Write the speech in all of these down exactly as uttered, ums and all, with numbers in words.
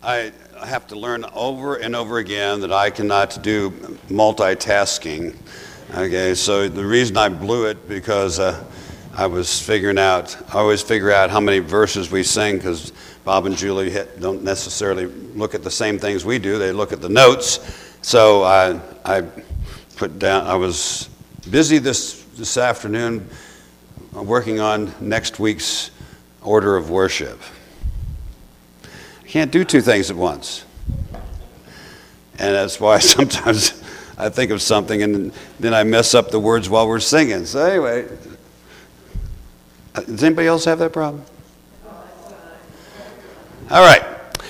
I have to learn over and over again that I cannot do multitasking. Okay, so the reason I blew it because uh, I was figuring out, I always figure out how many verses we sing because Bob and Julie hit, don't necessarily look at the same things we do. They look at the notes. So I, I put down, I was busy this, this afternoon working on next week's order of worship. Can't do two things at once. And that's why sometimes I think of something and then I mess up the words while we're singing. So anyway, does anybody else have that problem? All right.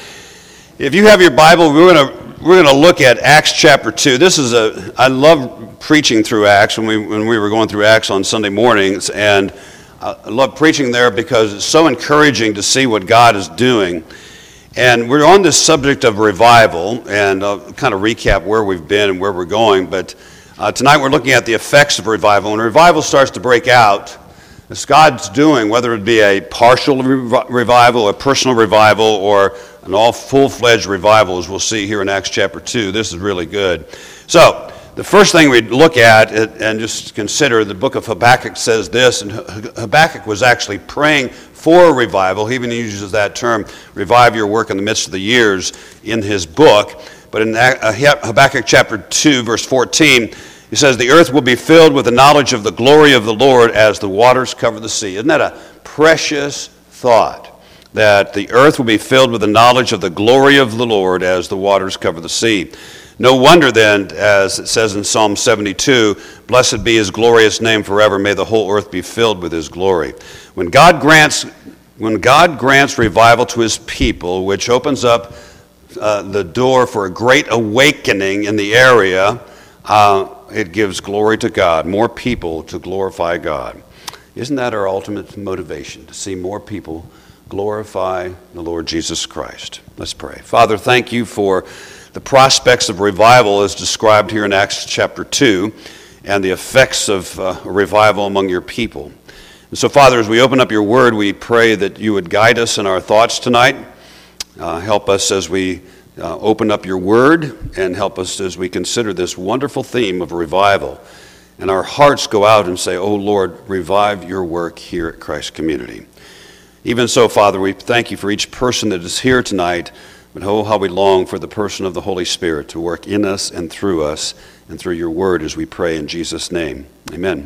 If you have your Bible, we're going to we're going to look at Acts chapter two. This is a I love preaching through Acts when we when we were going through Acts on Sunday mornings, and I love preaching there because it's so encouraging to see what God is doing. And we're on this subject of revival, and I'll kind of recap where we've been and where we're going. But uh, tonight we're looking at the effects of revival. When revival starts to break out, it's God's doing, whether it be a partial rev- revival, a personal revival, or an all full-fledged revival, as we'll see here in Acts chapter two. This is really good. So the first thing we look at and just consider, the book of Habakkuk says this, and Habakkuk was actually praying for a revival. He even uses that term, revive your work in the midst of the years, in his book. But in Habakkuk chapter two, verse fourteen, he says, the earth will be filled with the knowledge of the glory of the Lord as the waters cover the sea. Isn't that a precious thought? That the earth will be filled with the knowledge of the glory of the Lord as the waters cover the sea. No wonder then, as it says in Psalm seventy-two, blessed be his glorious name forever. May the whole earth be filled with his glory. When God grants, when God grants revival to his people, which opens up uh, the door for a great awakening in the area, uh, it gives glory to God, more people to glorify God. Isn't that our ultimate motivation, to see more people glorify the Lord Jesus Christ? Let's pray. Father, thank you for the prospects of revival as described here in Acts chapter two, and the effects of uh, revival among your people. And so, Father, as we open up your word, we pray that you would guide us in our thoughts tonight. Uh, help us as we uh, open up your word, and help us as we consider this wonderful theme of revival. And our hearts go out and say, oh Lord, revive your work here at Christ Community. Even so, Father, we thank you for each person that is here tonight. But oh, how we long for the person of the Holy Spirit to work in us and through us and through your word as we pray in Jesus' name. Amen.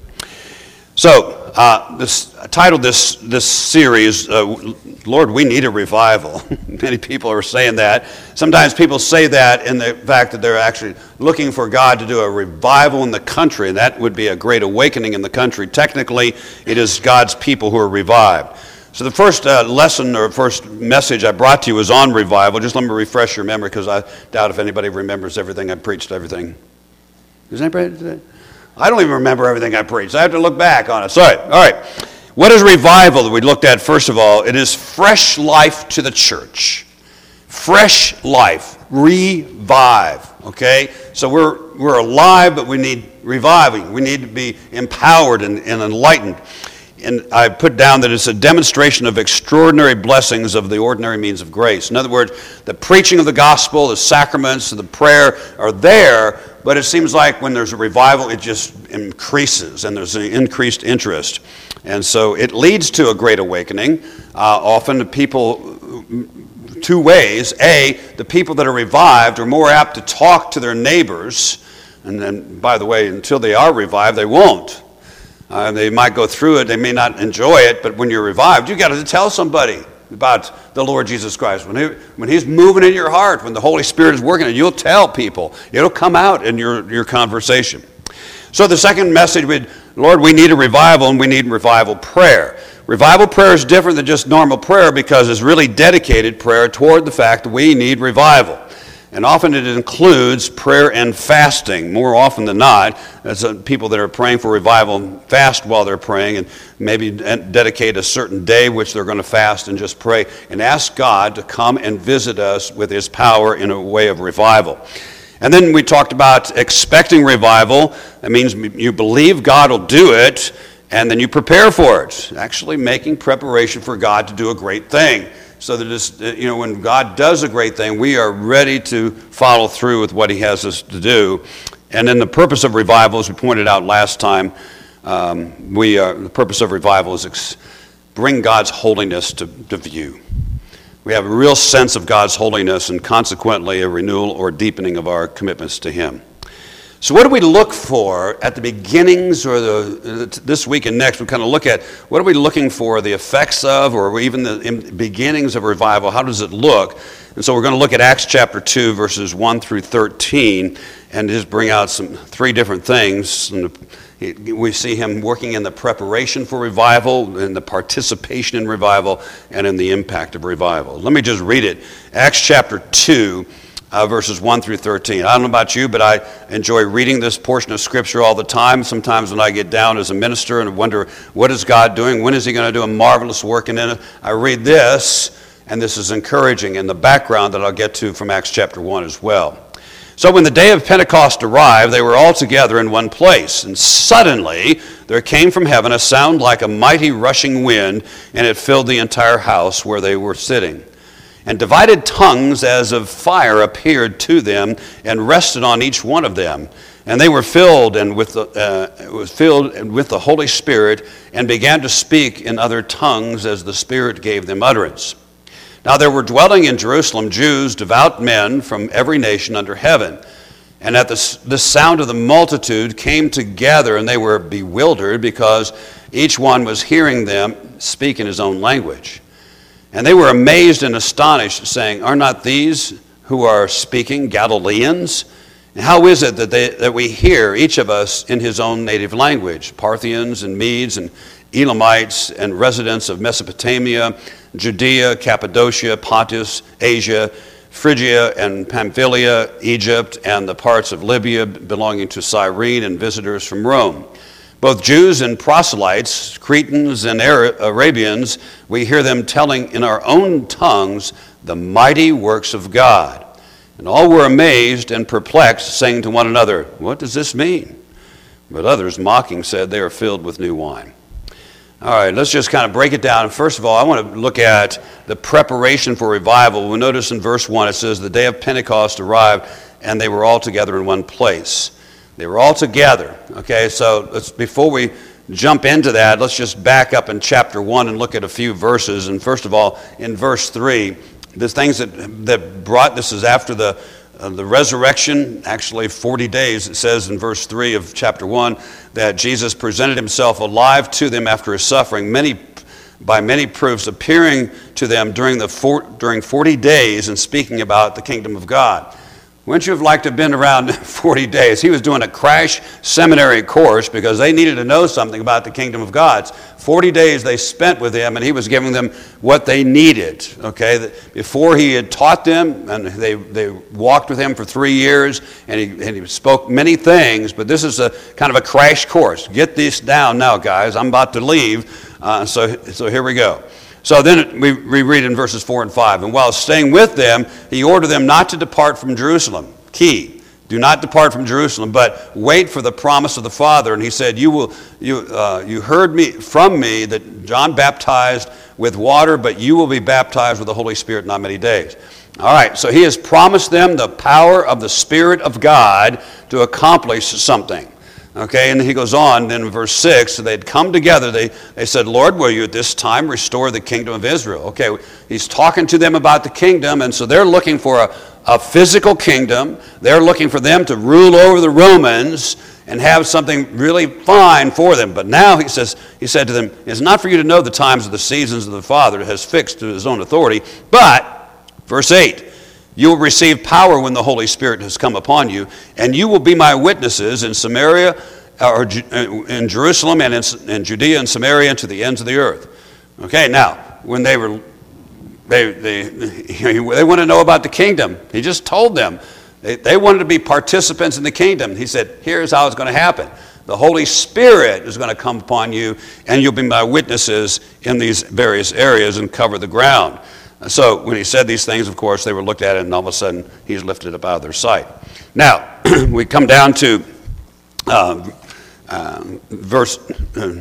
So, uh, this, I titled this, this series, uh, Lord, we need a revival. Many people are saying that. Sometimes people say that in the fact that they're actually looking for God to do a revival in the country, and that would be a great awakening in the country. Technically, it is God's people who are revived. So the first uh, lesson or first message I brought to you was on revival. Just let me refresh your memory because I doubt if anybody remembers everything I preached, everything. Does anybody? I don't even remember everything I preached. I have to look back on it. Sorry. All right. What is revival that we looked at first of all? It is fresh life to the church. Fresh life. Revive. Okay? So we're, we're alive, but we need reviving. We need to be empowered and, and enlightened. And I put down that it's a demonstration of extraordinary blessings of the ordinary means of grace. In other words, the preaching of the gospel, the sacraments, the prayer are there, but it seems like when there's a revival, it just increases, and there's an increased interest. And so it leads to a great awakening. Uh, often the people, two ways. A, the people that are revived are more apt to talk to their neighbors. And then, by the way, until they are revived, they won't. Uh, they might go through it, they may not enjoy it, but when you're revived, you got to tell somebody about the Lord Jesus Christ. When, he, when he's moving in your heart, when the Holy Spirit is working, you'll tell people. It'll come out in your, your conversation. So the second message, would, Lord, we need a revival, and we need revival prayer. Revival prayer is different than just normal prayer because it's really dedicated prayer toward the fact that we need revival. And often it includes prayer and fasting. More often than not, as people that are praying for revival fast while they're praying and maybe dedicate a certain day which they're going to fast and just pray and ask God to come and visit us with his power in a way of revival. And then we talked about expecting revival. That means you believe God will do it, and then you prepare for it. Actually making preparation for God to do a great thing. so that it's, you know, when God does a great thing, we are ready to follow through with what he has us to do. And then the purpose of revival, as we pointed out last time, um, we uh, the purpose of revival is ex- bring God's holiness to, to view. We have a real sense of God's holiness and consequently a renewal or deepening of our commitments to him. So what do we look for at the beginnings or the this week and next? We kind of look at what are we looking for, the effects of, or even the beginnings of revival. How does it look? And so we're going to look at Acts chapter two, verses one through thirteen, and just bring out some three different things. We see him working in the preparation for revival, in the participation in revival, and in the impact of revival. Let me just read it. Acts chapter two. Uh, verses one through thirteen. I don't know about you, but I enjoy reading this portion of Scripture all the time. Sometimes when I get down as a minister and wonder, what is God doing? When is he going to do a marvelous work in it? I read this, and this is encouraging in the background that I'll get to from Acts chapter one as well. So when the day of Pentecost arrived, they were all together in one place. And suddenly there came from heaven a sound like a mighty rushing wind, and it filled the entire house where they were sitting. And divided tongues as of fire appeared to them and rested on each one of them. And they were filled and with the uh, was filled with the Holy Spirit and began to speak in other tongues as the Spirit gave them utterance. Now there were dwelling in Jerusalem Jews, devout men from every nation under heaven. And at the, the sound of the multitude came together, and they were bewildered because each one was hearing them speak in his own language. And they were amazed and astonished, saying, "Are not these who are speaking Galileans? And how is it that, they, that we hear, each of us, in his own native language? Parthians and Medes and Elamites and residents of Mesopotamia, Judea, Cappadocia, Pontus, Asia, Phrygia and Pamphylia, Egypt, and the parts of Libya belonging to Cyrene, and visitors from Rome. Both Jews and proselytes, Cretans and Arabians, we hear them telling in our own tongues the mighty works of God." And all were amazed and perplexed, saying to one another, "What does this mean?" But others, mocking, said, "They are filled with new wine." All right, let's just kind of break it down. First of all, I want to look at the preparation for revival. We'll notice in verse one, it says, the day of Pentecost arrived, and they were all together in one place. They were all together. Okay, so let's, before we jump into that, let's just back up in chapter one and look at a few verses. And first of all, in verse three, the things that, that brought, this is after the uh, the resurrection, actually forty days, it says in verse three of chapter one, that Jesus presented himself alive to them after his suffering, many by many proofs, appearing to them during the four, during forty days and speaking about the kingdom of God. Wouldn't you have liked to have been around forty days? He was doing a crash seminary course because they needed to know something about the kingdom of God. forty days they spent with him, and he was giving them what they needed. Okay, before he had taught them, and they, they walked with him for three years, and he, and he spoke many things, but this is a kind of a crash course. Get this down now, guys. I'm about to leave, uh, so, so here we go. So then we, we read in verses four and five. And while staying with them, he ordered them not to depart from Jerusalem. Key, do not depart from Jerusalem, but wait for the promise of the Father. And he said, you will you uh, you heard me from me that John baptized with water, but you will be baptized with the Holy Spirit not many days. All right, so he has promised them the power of the Spirit of God to accomplish something. Okay, and he goes on, then in verse six, so they'd come together, they, they said, Lord, will you at this time restore the kingdom of Israel? Okay, he's talking to them about the kingdom, and so they're looking for a, a physical kingdom. They're looking for them to rule over the Romans and have something really fine for them. But now he says, he said to them, it's not for you to know the times of the seasons that the Father has fixed to his own authority, but, verse eight, you will receive power when the Holy Spirit has come upon you, and you will be my witnesses in Samaria, or in Jerusalem, and in, in Judea and Samaria, and to the ends of the earth. Okay, now, when they were, they they they want to know about the kingdom. He just told them. They, they wanted to be participants in the kingdom. He said, here's how it's going to happen. The Holy Spirit is going to come upon you, and you'll be my witnesses in these various areas and cover the ground. So when he said these things, of course, they were looked at it, and all of a sudden, he's lifted up out of their sight. Now, we come down to uh, uh, verse uh,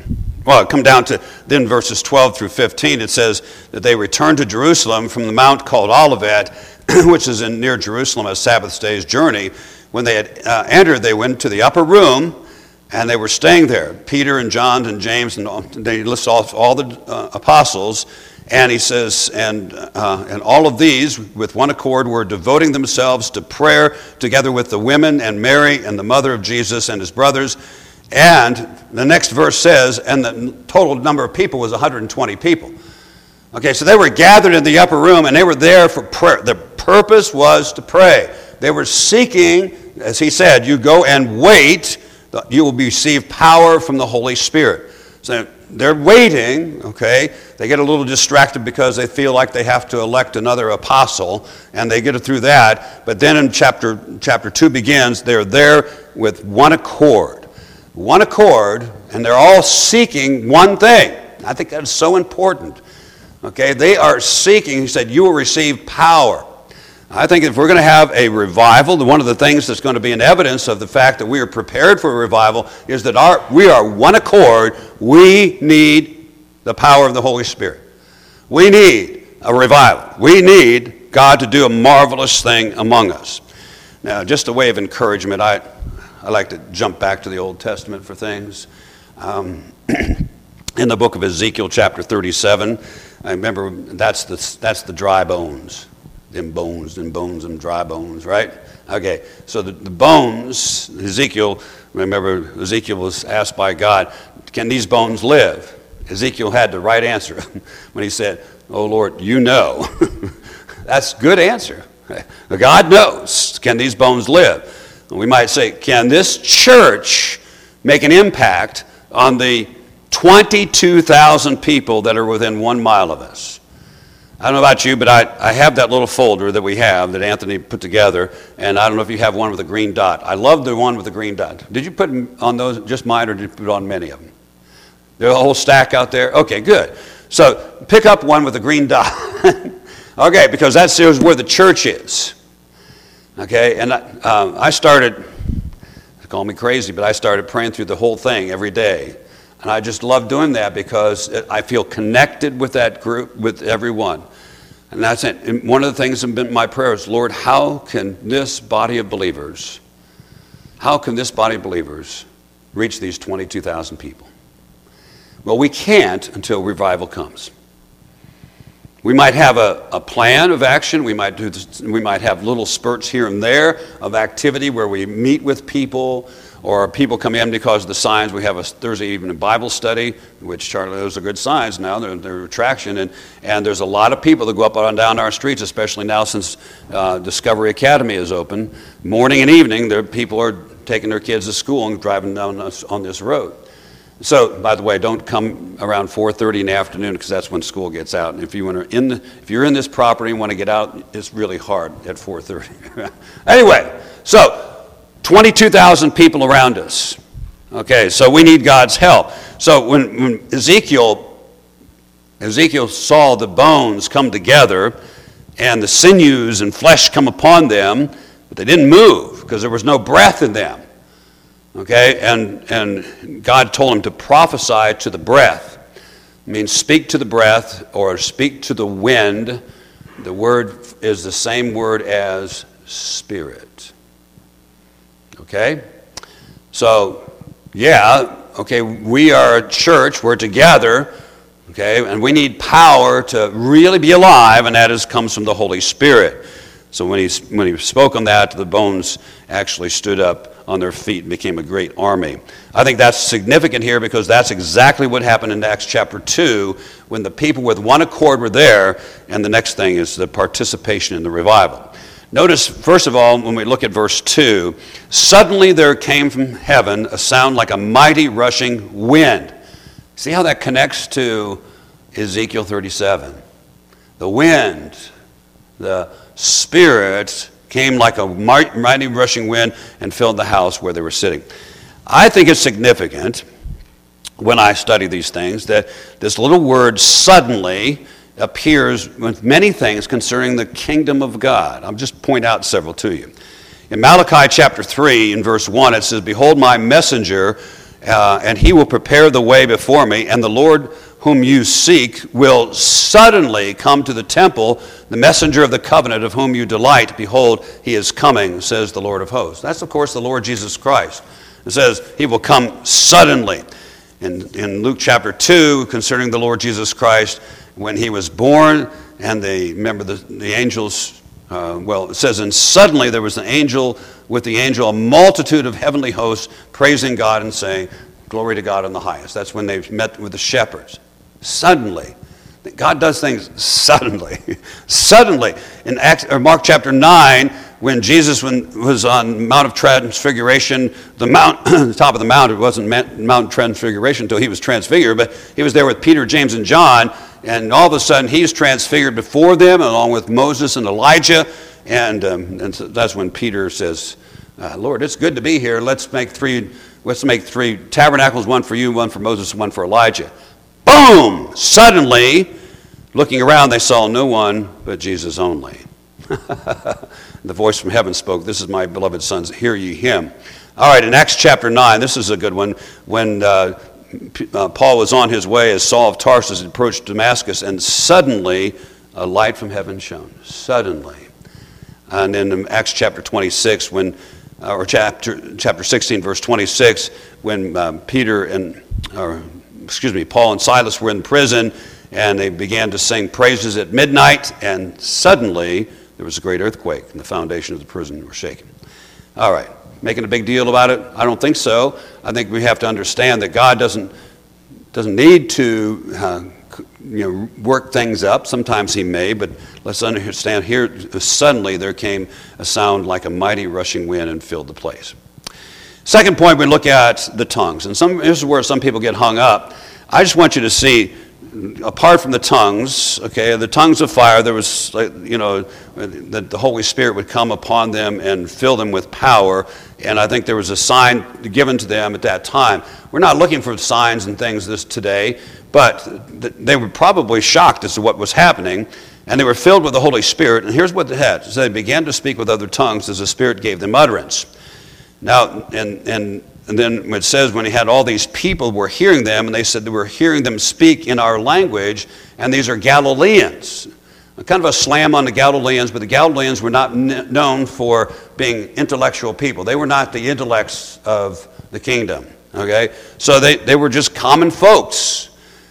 well, come down to then verses twelve through fifteen. It says that they returned to Jerusalem from the mount called Olivet, which is in near Jerusalem, a Sabbath day's journey. When they had uh, entered, they went to the upper room, and they were staying there. Peter and John and James, and all, they list off all the uh, apostles. And he says, and uh, and all of these, with one accord, were devoting themselves to prayer, together with the women and Mary and the mother of Jesus and his brothers. And the next verse says, and the total number of people was one hundred twenty people. Okay, so they were gathered in the upper room, and they were there for prayer. The purpose was to pray. They were seeking, as he said, you go and wait, you will receive power from the Holy Spirit. So they're waiting, okay? They get a little distracted because they feel like they have to elect another apostle, and they get it through that. But then in chapter chapter two begins, they're there with one accord. One accord, and they're all seeking one thing. I think that's so important. Okay, they are seeking, he said, you will receive power. I think if we're going to have a revival, one of the things that's going to be an evidence of the fact that we are prepared for a revival is that our, we are one accord. We need the power of the Holy Spirit. We need a revival. We need God to do a marvelous thing among us. Now, just a way of encouragement, I, I like to jump back to the Old Testament for things. Um, in the book of Ezekiel, chapter thirty-seven, I remember that's the, that's the dry bones. Them bones, them bones, them dry bones, right? Okay, so the, the bones, Ezekiel, remember Ezekiel was asked by God, can these bones live? Ezekiel had the right answer when he said, oh Lord, you know. That's a good answer. God knows, can these bones live? And we might say, can this church make an impact on the twenty-two thousand people that are within one mile of us? I don't know about you, but I, I have that little folder that we have that Anthony put together, and I don't know if you have one with a green dot. I love the one with the green dot. Did you put on those, just mine, or did you put on many of them? There's a whole stack out there? Okay, good. So pick up one with a green dot. Okay, because that shows where the church is. Okay, and I, um, I started, call me crazy, but I started praying through the whole thing every day. And I just love doing that because I feel connected with that group, with everyone. And that's it. And one of the things that have been my prayers, Lord, how can this body of believers, how can this body of believers reach these twenty-two thousand people? Well, we can't until revival comes. We might have a, a plan of action. We might do this, we might have little spurts here and there of activity where we meet with people, or people come in because of the signs. We have a Thursday evening Bible study, which Charlie, those are good signs now. They're, they're attraction. And, and there's a lot of people that go up and down our streets, especially now since uh, Discovery Academy is open. Morning and evening, there people are taking their kids to school and driving down us on this road. So, by the way, don't come around four thirty in the afternoon because that's when school gets out. And if, you want to in the, if you're in this property and want to get out, it's really hard at four thirty. Anyway, so twenty-two thousand people around us. Okay, so we need God's help. So when, when Ezekiel, Ezekiel saw the bones come together and the sinews and flesh come upon them, but they didn't move because there was no breath in them. Okay, and, and God told him to prophesy to the breath. It means speak to the breath or speak to the wind. The word is the same word as spirit. Okay? So, yeah, okay, we are a church, we're together, okay, and we need power to really be alive, and that is comes from the Holy Spirit. So when he, when he spoke on that, the bones actually stood up on their feet and became a great army. I think that's significant here because that's exactly what happened in Acts chapter two when the people with one accord were there, and the next thing is the participation in the revival. Notice, first of all, when we look at verse two, suddenly there came from heaven a sound like a mighty rushing wind. See how that connects to Ezekiel thirty-seven? The wind, the Spirit came like a mighty rushing wind and filled the house where they were sitting. I think it's significant when I study these things that this little word suddenly appears with many things concerning the kingdom of God. I'll just point out several to you. In Malachi chapter three, in verse one, it says, behold, my messenger uh, and he will prepare the way before me, and the Lord whom you seek will suddenly come to the temple, the messenger of the covenant of whom you delight. Behold, he is coming, says the Lord of hosts. That's, of course, the Lord Jesus Christ. It says he will come suddenly. In, in Luke chapter two, concerning the Lord Jesus Christ, when he was born, and they, remember the, the angels, uh, well, it says, and suddenly there was an angel, with the angel, a multitude of heavenly hosts, praising God and saying, glory to God in the highest. That's when they met with the shepherds. Suddenly. God does things suddenly. Suddenly. In Acts, or Mark chapter nine, when Jesus was on Mount of Transfiguration, the mount, the top of the mount, it wasn't Mount Transfiguration until he was transfigured, but he was there with Peter, James, and John, and all of a sudden he's transfigured before them, along with Moses and Elijah, and, um, and so that's when Peter says, uh, Lord, it's good to be here. Let's make three, let's make three tabernacles, one for you, one for Moses, and one for Elijah. Boom! Suddenly, looking around, they saw no one but Jesus only. The voice from heaven spoke, this is my beloved son, hear ye him. All right, in Acts chapter nine, this is a good one. When uh, uh, Paul was on his way as Saul of Tarsus approached Damascus, and suddenly a light from heaven shone. Suddenly. And in Acts chapter twenty-six, when, uh, or chapter chapter sixteen, verse twenty-six, when uh, Peter and, or, excuse me, Paul and Silas were in prison, and they began to sing praises at midnight, and suddenly there was a great earthquake, and the foundation of the prison were shaken. All right, making a big deal about it? I don't think so. I think we have to understand that God doesn't doesn't need to uh, you know work things up. Sometimes he may, but let's understand here, suddenly there came a sound like a mighty rushing wind and filled the place. Second point, we look at the tongues. And some, this is where some people get hung up. I just want you to see, apart from the tongues, okay, the tongues of fire, there was, you know, that the Holy Spirit would come upon them and fill them with power. And I think there was a sign given to them at that time. We're not looking for signs and things this today, but they were probably shocked as to what was happening. And they were filled with the Holy Spirit. And here's what they had. So they began to speak with other tongues as the Spirit gave them utterance. Now, and, and, and then it says when he had all these people were hearing them, and they said they were hearing them speak in our language, and these are Galileans. Kind of a slam on the Galileans, but the Galileans were not n- known for being intellectual people. They were not the intellects of the kingdom, okay? So they, they were just common folks.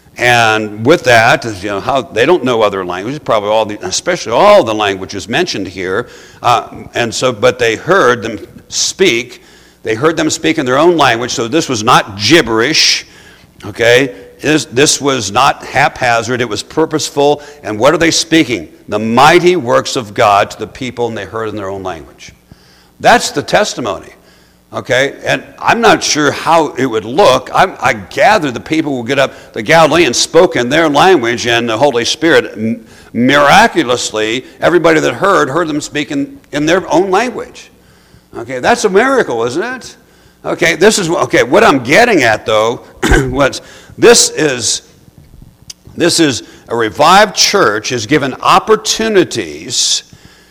And with that, you know, how they don't know other languages, probably all the, especially all the languages mentioned here. Uh, and so, but they heard them speak. They heard them speak in their own language. So this was not gibberish, okay? This, this was not haphazard. It was purposeful. And what are they speaking? The mighty works of God to the people, and they heard in their own language. That's the testimony. Okay, and I'm not sure how it would look. I, I gather the people will get up, the Galileans spoke in their language, and the Holy Spirit, m- miraculously, everybody that heard, heard them speak in, in their own language. Okay, that's a miracle, isn't it? Okay, this is, okay, what I'm getting at, though, was this is, this is a revived church is given opportunities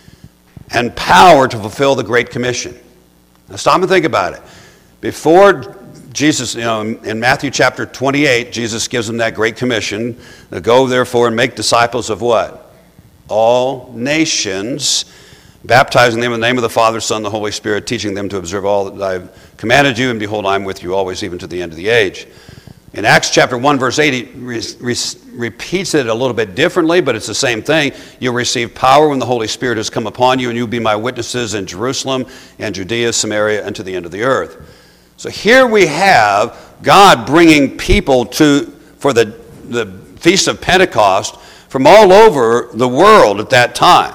and power to fulfill the Great Commission. Now stop and think about it. Before Jesus, you know, in Matthew chapter twenty-eight, Jesus gives them that great commission to go therefore and make disciples of what? All nations, baptizing them in the name of the Father, Son, and the Holy Spirit, teaching them to observe all that I have commanded you, and behold, I am with you always, even to the end of the age. In Acts chapter one, verse eight, he re- re- repeats it a little bit differently, but it's the same thing. You'll receive power when the Holy Spirit has come upon you, and you'll be my witnesses in Jerusalem and Judea, Samaria, and to the end of the earth. So here we have God bringing people to for the, the Feast of Pentecost from all over the world at that time.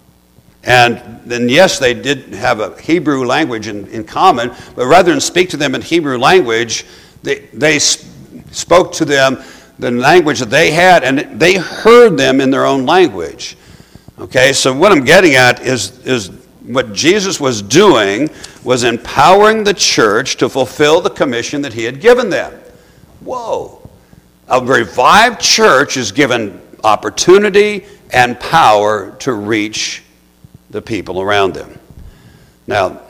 And then, yes, they did have a Hebrew language in, in common, but rather than speak to them in Hebrew language, they, they spoke to them the language that they had, and they heard them in their own language. Okay, so what I'm getting at is, is what Jesus was doing was empowering the church to fulfill the commission that he had given them. Whoa. A revived church is given opportunity and power to reach the people around them. Now,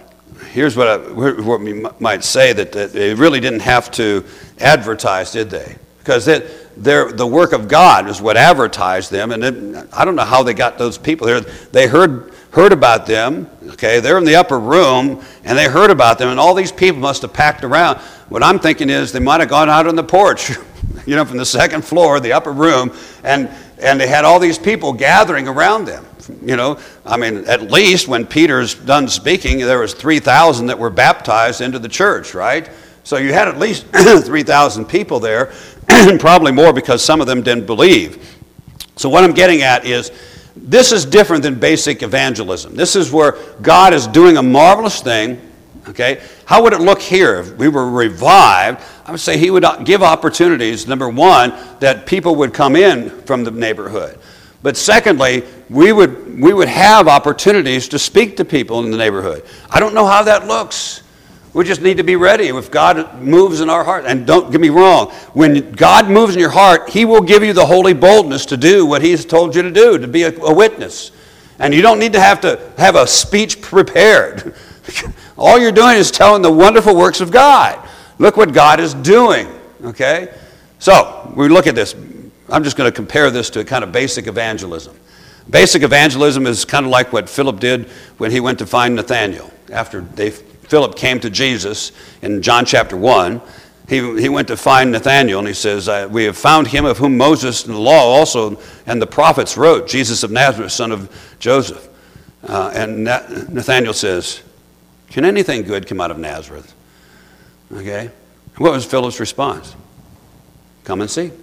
here's what, I, what we might say, that, that they really didn't have to advertise, did they? Because it, the work of God is what advertised them, and it, I don't know how they got those people there. They heard heard about them, okay? They're in the upper room, and they heard about them, and all these people must have packed around. What I'm thinking is they might have gone out on the porch, you know, from the second floor, the upper room, and, and they had all these people gathering around them. You know, I mean, at least when Peter's done speaking, there was three thousand that were baptized into the church, right? So you had at least three thousand people there, and probably more because some of them didn't believe. So what I'm getting at is, this is different than basic evangelism. This is where God is doing a marvelous thing, okay? How would it look here if we were revived? I would say he would give opportunities, number one, that people would come in from the neighborhood. But secondly, we would, we would have opportunities to speak to people in the neighborhood. I don't know how that looks. We just need to be ready if God moves in our heart. And don't get me wrong, when God moves in your heart, he will give you the holy boldness to do what he's told you to do, to be a, a witness. And you don't need to have to have a speech prepared. All you're doing is telling the wonderful works of God. Look what God is doing, okay? So, we look at this. I'm just going to compare this to kind of basic evangelism. Basic evangelism is kind of like what Philip did when he went to find Nathanael. After they, Philip came to Jesus in John chapter one, he, he went to find Nathanael, and he says, we have found him of whom Moses and the law also and the prophets wrote, Jesus of Nazareth, son of Joseph. Uh, and Nathanael says, can anything good come out of Nazareth? Okay? What was Philip's response? Come and see.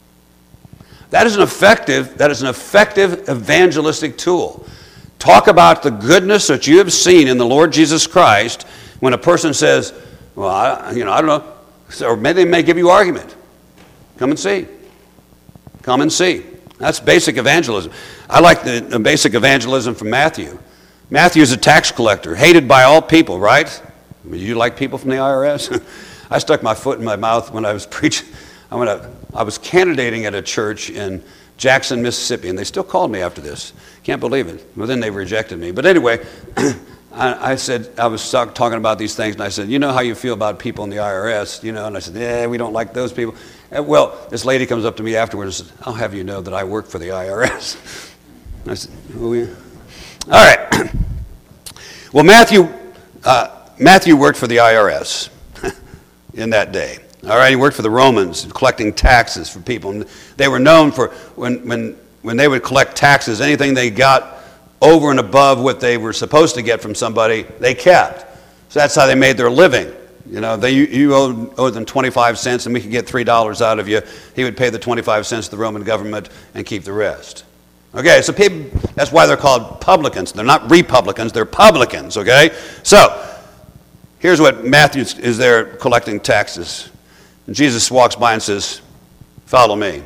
That is an effective, that is an effective evangelistic tool. Talk about the goodness that you have seen in the Lord Jesus Christ. When a person says, well, I, you know, I don't know, or maybe they may give you argument. Come and see. Come and see. That's basic evangelism. I like the, the basic evangelism from Matthew. Matthew is a tax collector, hated by all people, right? You like people from the I R S? I stuck my foot in my mouth when I was preaching. I, went to, I was candidating at a church in Jackson, Mississippi, and they still called me after this. Can't believe it. Well, then they rejected me. But anyway, I, I said, I was talking about these things, and I said, you know how you feel about people in the I R S, you know? And I said, yeah, we don't like those people. And, well, this lady comes up to me afterwards and says, I'll have you know that I work for the I R S. I said, oh, yeah. All right. Well, Matthew, uh, Matthew worked for the I R S in that day. All right, he worked for the Romans, collecting taxes for people. And they were known for, when, when, when they would collect taxes, anything they got over and above what they were supposed to get from somebody, they kept. So that's how they made their living. You know, they, you, you owed, owed them twenty-five cents, and we could get three dollars out of you. He would pay the twenty-five cents to the Roman government and keep the rest. Okay, so people, that's why they're called publicans. They're not republicans, they're publicans, okay? So, here's what Matthew is there collecting taxes. And Jesus walks by and says, follow me.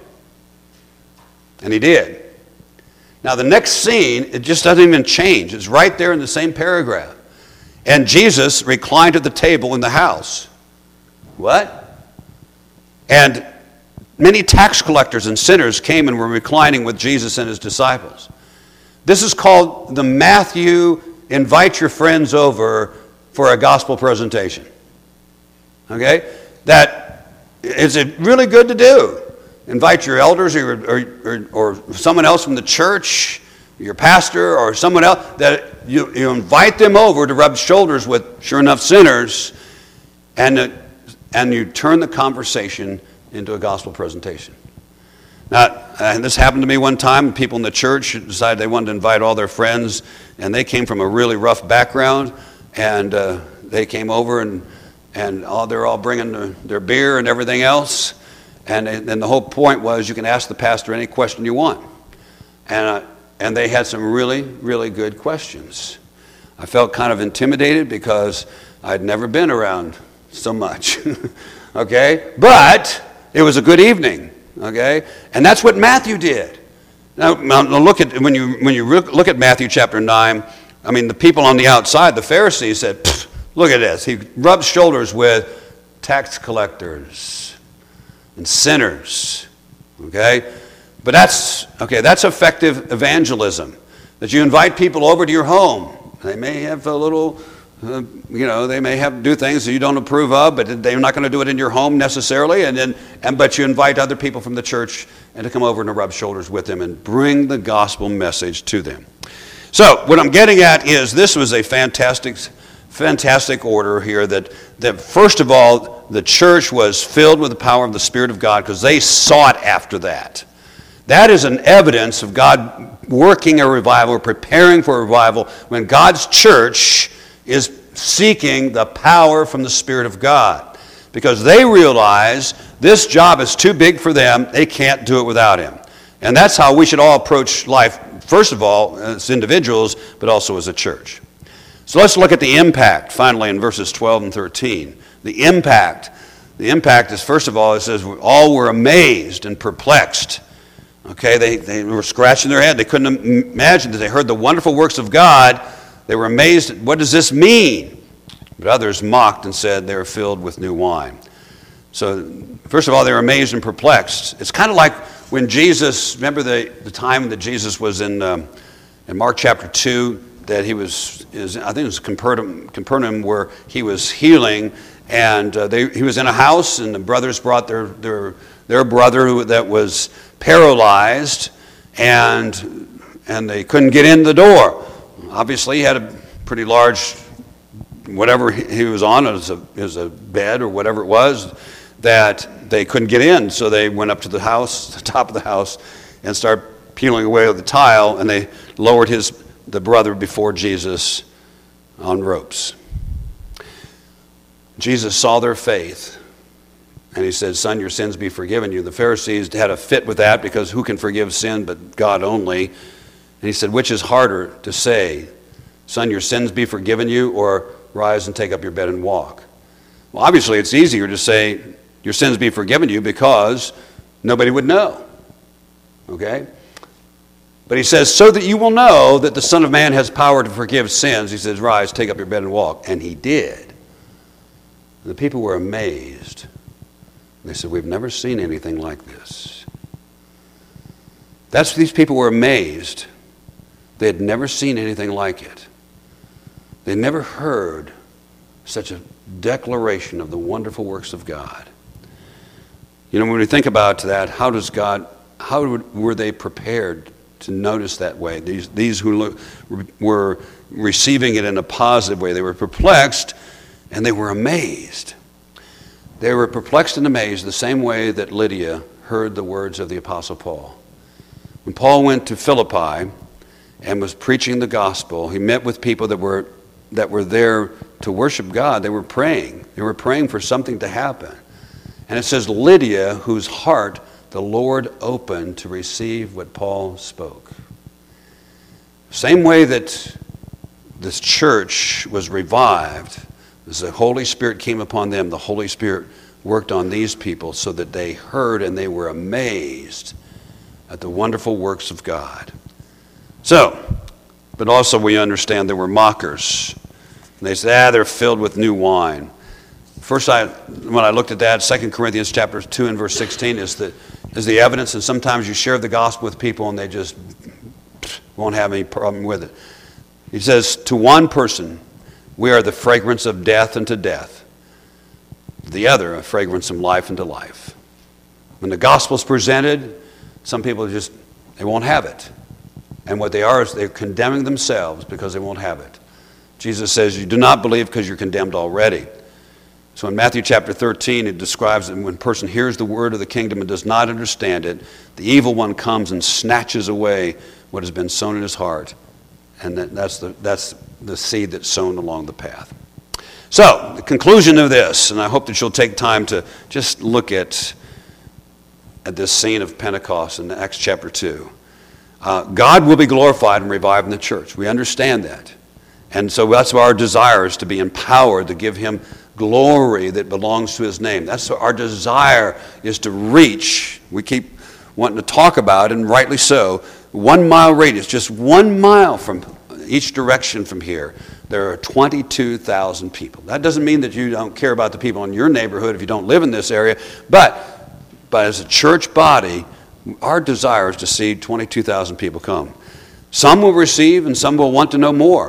And he did. Now the next scene, it just doesn't even change. It's right there in the same paragraph. And Jesus reclined at the table in the house. What? And many tax collectors and sinners came and were reclining with Jesus and his disciples. This is called the Matthew invite your friends over for a gospel presentation. Okay? That is it really good to do. Invite your elders or, or, or, or someone else from the church, your pastor or someone else, that you, you invite them over to rub shoulders with, sure enough, sinners, and, uh, and you turn the conversation into a gospel presentation. Now, and this happened to me one time. People in the church decided they wanted to invite all their friends, and they came from a really rough background, and uh, they came over, and and all, they're all bringing their, their beer and everything else, and then the whole point was you can ask the pastor any question you want, and uh, and they had some really, really good questions. I felt kind of intimidated because I'd never been around so much, okay? But it was a good evening, okay? And that's what Matthew did. Now, now look at when you when you look at Matthew chapter nine. I mean, the people on the outside, the Pharisees said, look at this. He rubs shoulders with tax collectors and sinners, okay? But that's, okay, that's effective evangelism, that you invite people over to your home. They may have a little Uh, you know, they may have do things that you don't approve of, but they're not going to do it in your home necessarily. And then, and but you invite other people from the church and to come over and to rub shoulders with them and bring the gospel message to them. So what I'm getting at is this was a fantastic, fantastic order here. That that first of all, the church was filled with the power of the Spirit of God because they sought after that. That is an evidence of God working a revival, or preparing for a revival, when God's church is seeking the power from the Spirit of God. Because they realize this job is too big for them, they can't do it without Him. And that's how we should all approach life, first of all, as individuals, but also as a church. So let's look at the impact, finally, in verses twelve and thirteen. The impact. The impact is, first of all, it says, all were amazed and perplexed. Okay, they, they were scratching their head. They couldn't imagine that they heard the wonderful works of God. They were amazed. What does this mean? But others mocked and said they were filled with new wine. So, first of all, they were amazed and perplexed. It's kind of like when Jesus, remember the, the time that Jesus was in, um, in Mark chapter two, that he was, is, I think it was Capernaum, Capernaum, where he was healing, and uh, they, he was in a house, and the brothers brought their, their, their brother who, that was paralyzed, and, and they couldn't get in the door. Obviously, he had a pretty large, whatever he was on, it was a, it was a bed or whatever it was, that they couldn't get in. So they went up to the house, the top of the house, and started peeling away with the tile, and they lowered his the brother before Jesus on ropes. Jesus saw their faith, and he said, "Son, your sins be forgiven you." The Pharisees had a fit with that, because who can forgive sin but God only? And he said, which is harder to say, "Son, your sins be forgiven you," or "Rise and take up your bed and walk"? Well, obviously it's easier to say, "Your sins be forgiven you," because nobody would know. Okay? But he says, so that you will know that the Son of Man has power to forgive sins, he says, "Rise, take up your bed and walk." And he did. The people were amazed. They said, "We've never seen anything like this." That's these people were amazed. They had never seen anything like it. They never heard such a declaration of the wonderful works of God. You know, when we think about that, how does God, how were they prepared to notice that way? These, these who look, were receiving it in a positive way. They were perplexed and they were amazed. They were perplexed and amazed the same way that Lydia heard the words of the Apostle Paul. When Paul went to Philippi and was preaching the gospel, he met with people that were that were there to worship God. They were praying. They were praying for something to happen. And it says Lydia, whose heart the Lord opened to receive what Paul spoke. Same way that this church was revived, as the Holy Spirit came upon them, the Holy Spirit worked on these people so that they heard and they were amazed at the wonderful works of God. So, but also we understand there were mockers. And they said, ah, they're filled with new wine. First, I, when I looked at that, Second Corinthians chapter two and verse sixteen is the, is the evidence. And sometimes you share the gospel with people and they just won't have any problem with it. He says, to one person, we are the fragrance of death unto death. The other, a fragrance from life unto life. When the gospel is presented, some people just, they won't have it. And what they are is they're condemning themselves because they won't have it. Jesus says, you do not believe because you're condemned already. So in Matthew chapter thirteen, it describes that when a person hears the word of the kingdom and does not understand it, the evil one comes and snatches away what has been sown in his heart. And that, that's, the, that's the seed that's sown along the path. So, the conclusion of this, and I hope that you'll take time to just look at, at this scene of Pentecost in Acts chapter two. Uh, God will be glorified and revived in the church. We understand that. And so that's our desire, is to be empowered to give him glory that belongs to his name. That's our desire, is to reach. We keep wanting to talk about, and rightly so, one mile radius, just one mile from each direction from here, there are twenty-two thousand people. That doesn't mean that you don't care about the people in your neighborhood if you don't live in this area, but, but as a church body, our desire is to see twenty-two thousand people come. Some will receive and some will want to know more.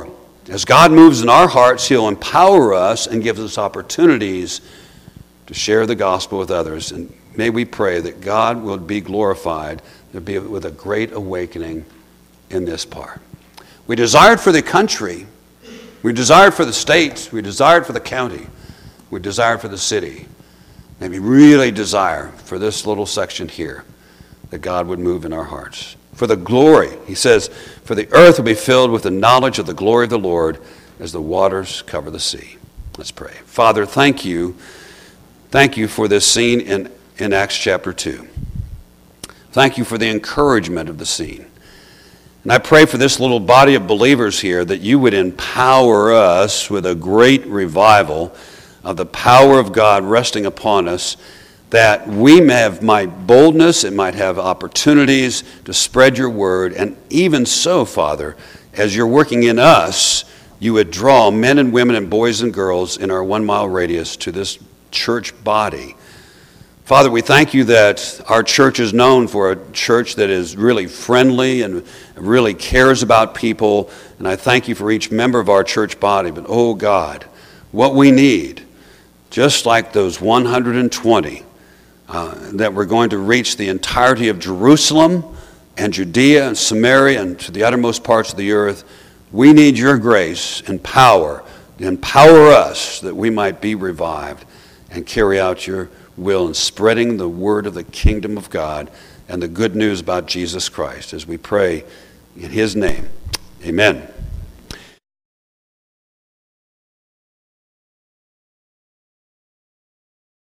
As God moves in our hearts, he'll empower us and gives us opportunities to share the gospel with others. And may we pray that God will be glorified, there be with a great awakening in this part. We desired for the country, we desired for the state, we desired for the county, we desired for the city. May we really desire for this little section here that God would move in our hearts. For the glory, he says, for the earth will be filled with the knowledge of the glory of the Lord as the waters cover the sea. Let's pray. Father, thank you. Thank you for this scene in, in Acts chapter two. Thank you for the encouragement of the scene. And I pray for this little body of believers here that you would empower us with a great revival of the power of God resting upon us, that we may have might boldness and might have opportunities to spread your word. And even so, Father, as you're working in us, you would draw men and women and boys and girls in our one-mile radius to this church body. Father, we thank you that our church is known for a church that is really friendly and really cares about people. And I thank you for each member of our church body. But, oh God, what we need, just like those one hundred twenty, uh, that we're going to reach the entirety of Jerusalem and Judea and Samaria and to the uttermost parts of the earth, we need your grace and power to empower us that we might be revived and carry out your will in spreading the word of the kingdom of God and the good news about Jesus Christ, as we pray in his name. Amen.